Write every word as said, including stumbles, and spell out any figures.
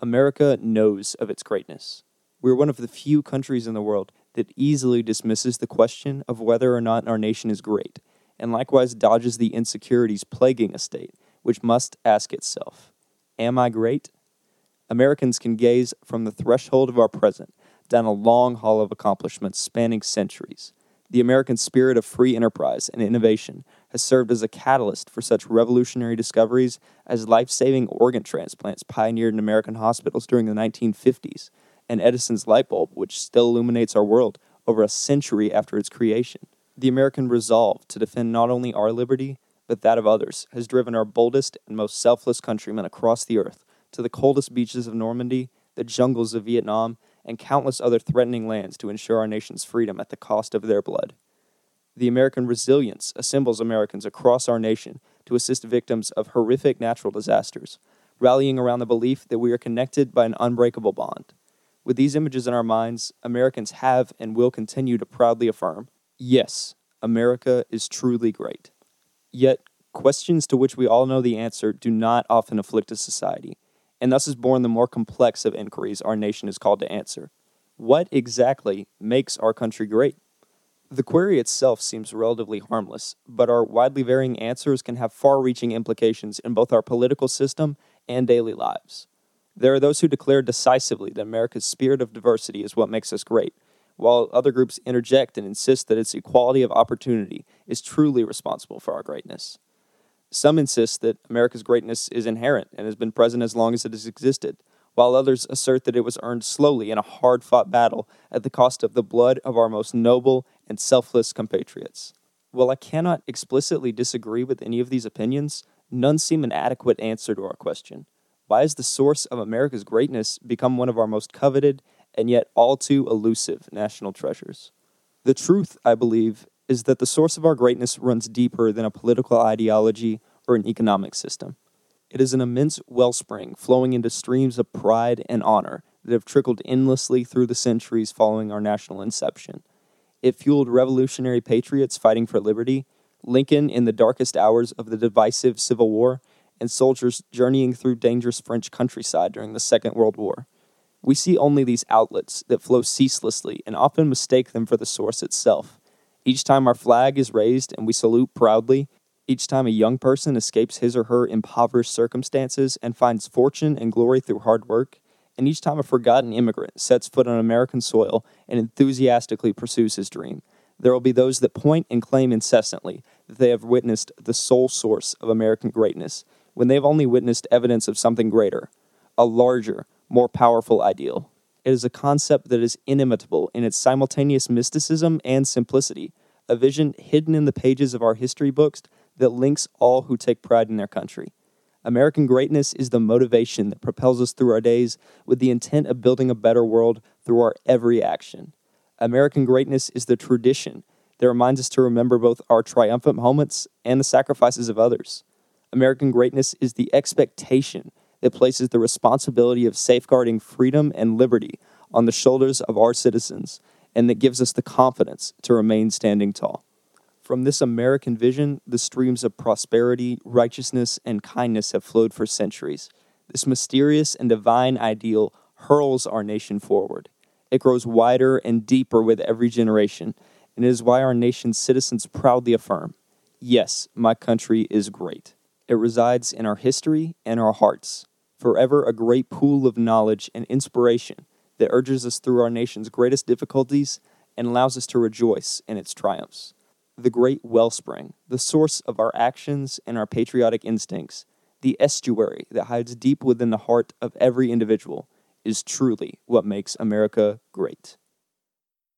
America knows of its greatness. We are one of the few countries in the world that easily dismisses the question of whether or not our nation is great, and likewise dodges the insecurities plaguing a state, which must ask itself, am I great? Americans can gaze from the threshold of our present down a long haul of accomplishments spanning centuries. The American spirit of free enterprise and innovation has served as a catalyst for such revolutionary discoveries as life-saving organ transplants pioneered in American hospitals during the nineteen fifties, and Edison's light bulb, which still illuminates our world over a century after its creation. The American resolve to defend not only our liberty, but that of others, has driven our boldest and most selfless countrymen across the earth to the coldest beaches of Normandy, the jungles of Vietnam, and countless other threatening lands to ensure our nation's freedom at the cost of their blood. The American resilience assembles Americans across our nation to assist victims of horrific natural disasters, rallying around the belief that we are connected by an unbreakable bond. With these images in our minds, Americans have and will continue to proudly affirm, yes, America is truly great. Yet, questions to which we all know the answer do not often afflict a society, and thus is born the more complex of inquiries our nation is called to answer. What exactly makes our country great? The query itself seems relatively harmless, but our widely varying answers can have far-reaching implications in both our political system and daily lives. There are those who declare decisively that America's spirit of diversity is what makes us great, while other groups interject and insist that its equality of opportunity is truly responsible for our greatness. Some insist that America's greatness is inherent and has been present as long as it has existed, while others assert that it was earned slowly in a hard-fought battle at the cost of the blood of our most noble and selfless compatriots. While I cannot explicitly disagree with any of these opinions, none seem an adequate answer to our question. Why has the source of America's greatness become one of our most coveted and yet all too elusive national treasures? The truth, I believe, is that the source of our greatness runs deeper than a political ideology or an economic system. It is an immense wellspring flowing into streams of pride and honor that have trickled endlessly through the centuries following our national inception. It fueled revolutionary patriots fighting for liberty, Lincoln in the darkest hours of the divisive Civil War, and soldiers journeying through dangerous French countryside during the Second World War. We see only these outlets that flow ceaselessly and often mistake them for the source itself. Each time our flag is raised and we salute proudly, each time a young person escapes his or her impoverished circumstances and finds fortune and glory through hard work, and each time a forgotten immigrant sets foot on American soil and enthusiastically pursues his dream, there will be those that point and claim incessantly that they have witnessed the sole source of American greatness, when they've only witnessed evidence of something greater, a larger, more powerful ideal. It is a concept that is inimitable in its simultaneous mysticism and simplicity, a vision hidden in the pages of our history books that links all who take pride in their country. American greatness is the motivation that propels us through our days with the intent of building a better world through our every action. American greatness is the tradition that reminds us to remember both our triumphant moments and the sacrifices of others. American greatness is the expectation that places the responsibility of safeguarding freedom and liberty on the shoulders of our citizens, and that gives us the confidence to remain standing tall. From this American vision, the streams of prosperity, righteousness, and kindness have flowed for centuries. This mysterious and divine ideal hurls our nation forward. It grows wider and deeper with every generation, and it is why our nation's citizens proudly affirm, yes, my country is great. It resides in our history and our hearts, forever a great pool of knowledge and inspiration that urges us through our nation's greatest difficulties and allows us to rejoice in its triumphs. The great wellspring, the source of our actions and our patriotic instincts, the estuary that hides deep within the heart of every individual, is truly what makes America great.